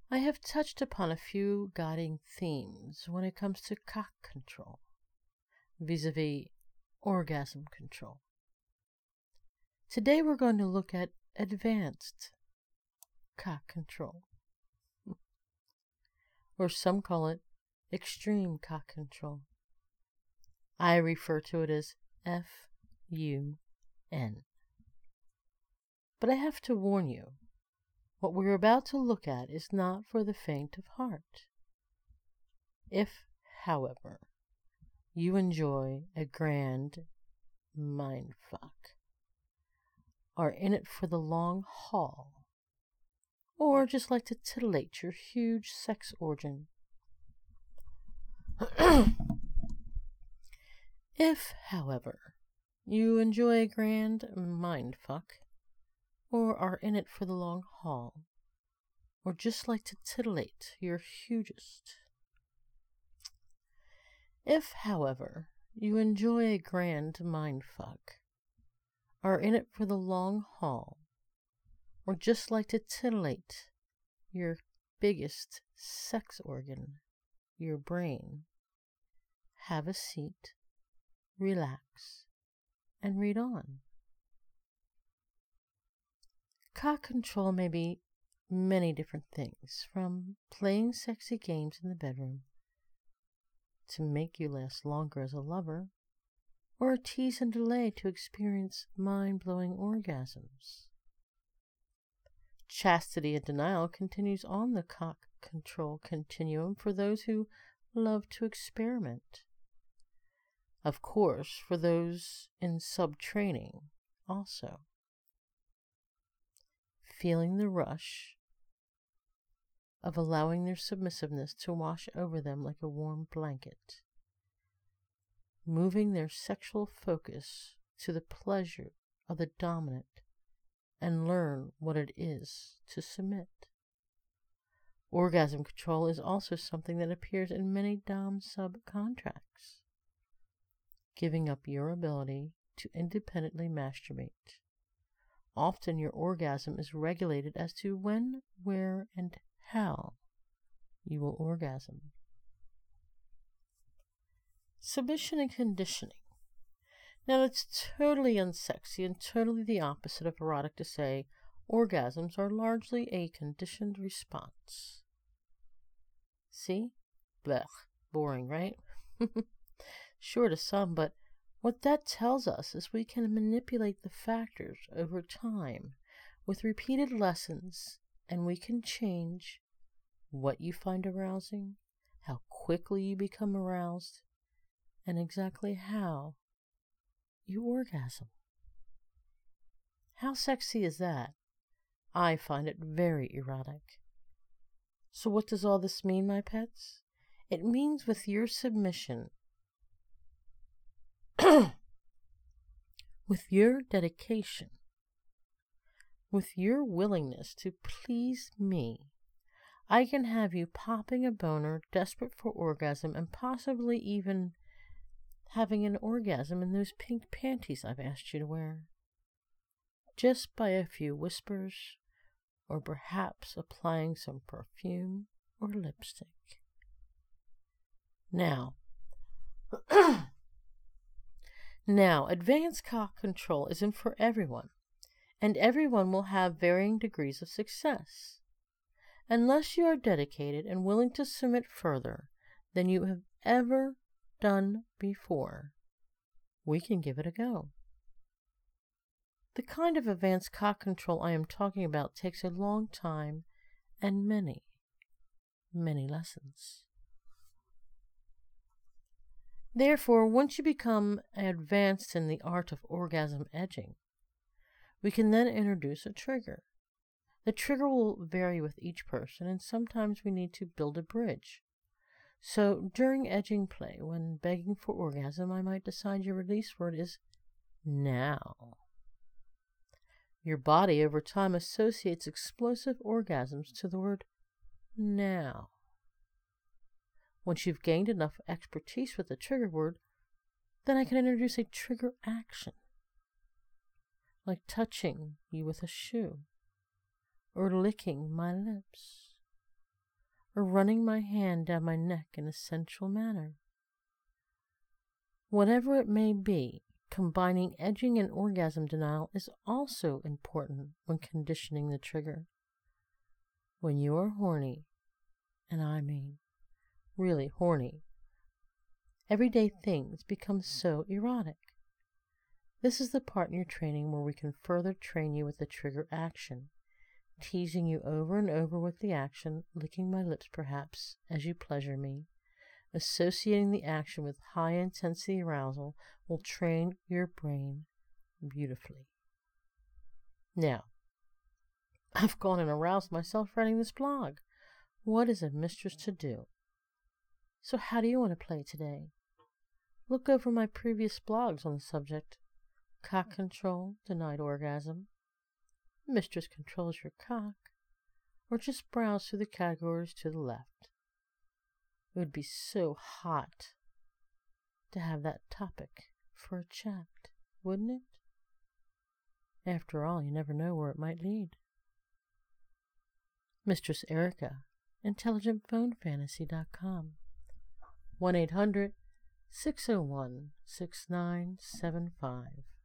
I have touched upon a few guiding themes when it comes to cock control, vis-a-vis orgasm control. Today we're going to look at advanced cock control, or some call it extreme cock control. I refer to it as FUN. But I have to warn you, what we're about to look at is not for the faint of heart. If, however, you enjoy a grand mindfuck, are in it for the long haul, or just like to titillate your huge sex organ. If, however, you enjoy a grand mindfuck, or are in it for the long haul, or just like to titillate your hugest. If, however, you enjoy a grand mindfuck, are in it for the long haul, or just like to titillate your biggest sex organ, your brain, have a seat, relax, and read on. Cock control may be many different things, from playing sexy games in the bedroom to make you last longer as a lover, or a tease and delay to experience mind-blowing orgasms. Chastity and denial continues on the cock control continuum for those who love to experiment. Of course, for those in sub-training also. Feeling the rush of allowing their submissiveness to wash over them like a warm blanket. Moving their sexual focus to the pleasure of the dominant and learn what it is to submit. Orgasm control is also something that appears in many dom-sub contracts, giving up your ability to independently masturbate. Often your orgasm is regulated as to when, where, and how you will orgasm. Submission and conditioning. Now, it's totally unsexy and totally the opposite of erotic to say orgasms are largely a conditioned response. See? Blech. Boring, right? Sure to some, but what that tells us is we can manipulate the factors over time with repeated lessons, and we can change what you find arousing, how quickly you become aroused, and exactly how you orgasm. How sexy is that? I find it very erotic. So what does all this mean, my pets? It means with your submission, with your dedication, with your willingness to please me, I can have you popping a boner, desperate for orgasm, and possibly even having an orgasm in those pink panties I've asked you to wear. Just by a few whispers, or perhaps applying some perfume or lipstick. Now, advanced cock control isn't for everyone, and everyone will have varying degrees of success. Unless you are dedicated and willing to submit further than you have ever done before, we can give it a go. The kind of advanced cock control I am talking about takes a long time and many, many lessons. Therefore, once you become advanced in the art of orgasm edging, we can then introduce a trigger. The trigger will vary with each person, and sometimes we need to build a bridge. So during edging play, when begging for orgasm, I might decide your release word is now. Your body over time associates explosive orgasms to the word now. Once you've gained enough expertise with the trigger word, then I can introduce a trigger action, like touching you with a shoe or licking my lips. or running my hand down my neck in a sensual manner. Whatever it may be, combining edging and orgasm denial is also important when conditioning the trigger. When you are horny, and I mean really horny, everyday things become so erotic. This is the part in your training where we can further train you with the trigger action, teasing you over and over with the action, licking my lips perhaps, as you pleasure me. Associating the action with high-intensity arousal will train your brain beautifully. Now, I've gone and aroused myself writing this blog. What is a mistress to do? So how do you want to play today? Look over my previous blogs on the subject. Cock control, denied orgasm. Mistress controls your cock. Or just browse through the categories to the left. It would be so hot to have that topic for a chat, wouldn't it? After all, you never know where it might lead. Mistress Erica, IntelligentPhoneFantasy.com 1-800-601-6975